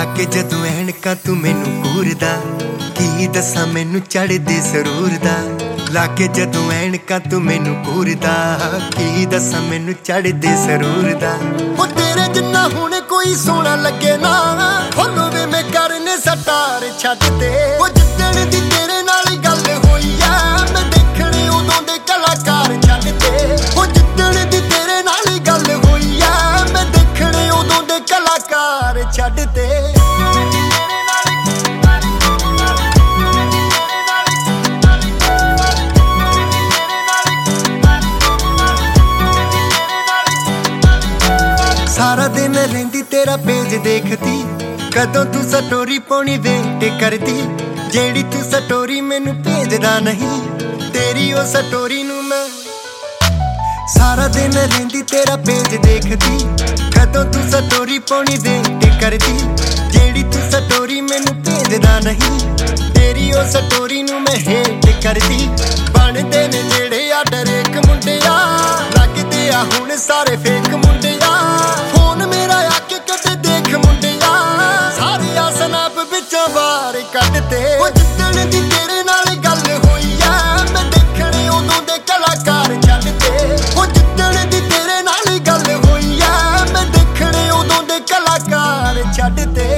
के जदों ऐनकां तू मैनू घूरदा, की दसां मैनू चढ़दे सरूर दा। लाके जदों ऐनकां तू मैनू घूरदा, की दसां मैनू चढ़दे सरूर दा। ओ तेरे जिन्ना हुण कोई सोहना लगे ना, होलो वे मैं करने सटार छड्ड ते। ओ जिद्दण दी तेरे नाल गल होई आ, मैं देखणे उदों दे कलाकार छड्ड ते। ओ जिद्दण दी तेरे नाल गल होई आ, मैं देखणे उदों दे कलाकार छड्ड ते। सारा दिन रहिंदी तेरा पेज देखती, कदों तू स्टोरी पाउणी वेट करदी। जेड़ी तू स्टोरी मैनू भेजदा नहीं, तेरी ओ स्टोरी नू मैं सारा दिन रहिंदी तेरा पेज देखदी, कदों तू स्टोरी पाउणी वेट करदी। जेड़ी तू स्टोरी मैनू भेजदा नहीं, तेरी ओ स्टोरी नू मैं हेट करदी। बनदे ने जेड़े आ डरेक मुंडिया, लगदे आ हुण सारे फेक मुंडिया। फोन मेरा आके कदे देख मुंडिया, सारे आ स्नैप विचों बाहर कढ ते। ओ जिद्दण दी तेरे नाल गल होई आ, मैं देखणे उदों दे कलाकार छड्ड ते। ओ जिद्दण दी तेरे नाल गल होई आ, मैं देखणे उदों दे कलाकार छड्ड ते।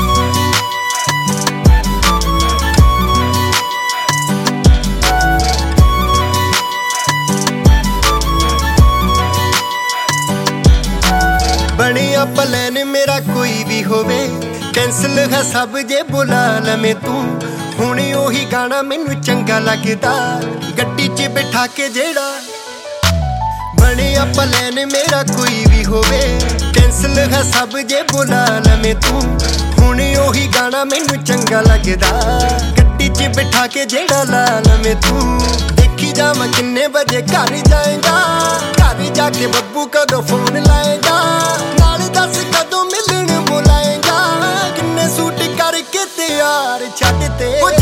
बनिया प्लान मेरा कोई भी होवे, कैंसल है सब जे बुला लवें तू। हुण ओही गाना मैनू चंगा लगदा, गड्डी च बिठा के जेड़ा। बनिया प्लान मेरा कोई भी होवे, कैंसल है सब जे बुला लवें तू। हुण ओही गाना मैनू चंगा लगदा, गड्डी च बिठा के जेड़ा ला लवें तू। देखी जावां किन्ने बजे घर जाएगा, घर जाके बब्बू कदों फोन लाएगा। नाल दस कदों मिलन बुलाएगा, किन्ने सूट करके तैयार छड्ड ते।